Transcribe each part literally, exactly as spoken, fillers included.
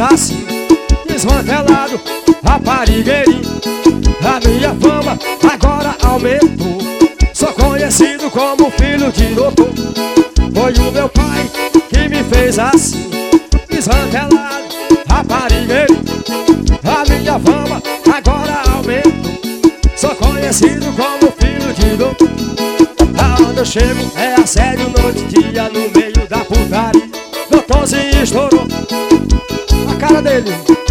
assim, desmantelado, raparigueirinho. A minha fama agora aumentou, sou conhecido como filho de doutor. Foi o meu pai que me fez assim, desmantelado, raparigueirinho. A minha fama agora aumentou, sou conhecido como filho de doutor. Aonde eu chego é assédio noite e dia no meio da putaria. Doutorzinho estourou a cara dele.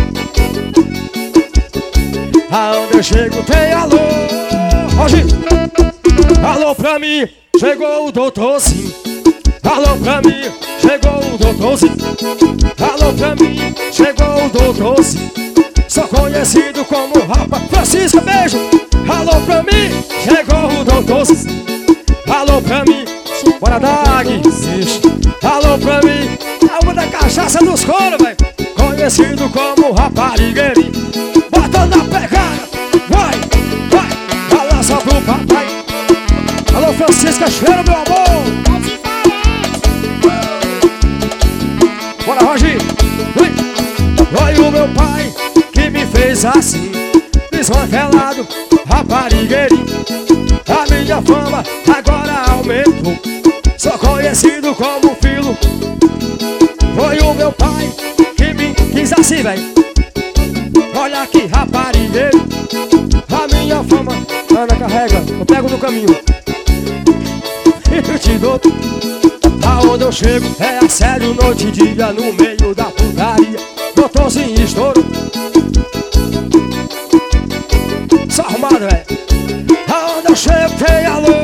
Aonde eu chego tem alô, Roginho. Alô pra mim, chegou o doutorzinho. Alô pra mim, chegou o doutorzinho. Alô pra mim, chegou o doutorzinho. Sou conhecido como Rapa Francisco, beijo. Alô pra mim, chegou o doutorzinho. Alô pra mim, bora Dag, alô pra mim, é uma da cachaça dos coros, velho. Conhecido como raparigueirinho. Bota na pegada, vai, vai, balança pro papai. Alô Francisca, cheiro meu amor. Bora Roginho, foi o meu pai que me fez assim, desmantelado, raparigueirinho. A minha fama agora aumentou, sou conhecido como filho. Foi o meu pai que me quis assim, velho. Olha aqui, raparigueiro. A minha fama, Ana carrega, eu pego no caminho. Eu te dou. Aonde eu chego é assédio noite e dia no meio da putaria. Doutorzinho estouro. Só arrumado, velho. Aonde eu chego tem alô.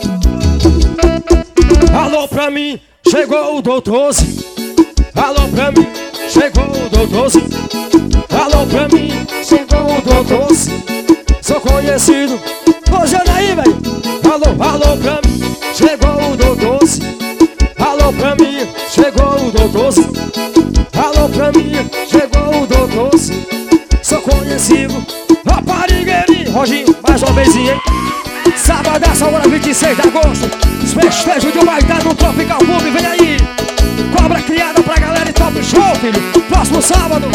Alô pra mim, chegou o doutorzinho. Alô pra mim, chegou o doutorzinho. Alô pra mim, chegou o doutorzinho. Sou conhecido, hoje é daí, velho. Alô, alô pra mim, chegou o doutorzinho. Alô pra mim, chegou o doutorzinho. Alô pra mim, chegou o doutorzinho. Sou conhecido, raparigueirinho. Roginho, mais uma vezinha, hein? Sábado, essa hora, vinte e seis de agosto. Os festejos de Humaitá no Tropical Club, vem aí. Cobra criada pra galera e top show, filho. Próximo sábado.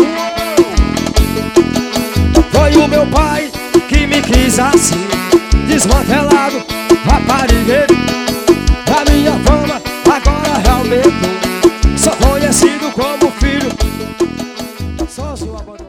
Foi o meu pai que me quis assim, desmantelado, raparigueiro. A minha fama agora realmente sou conhecido como filho. Só se eu abandonar.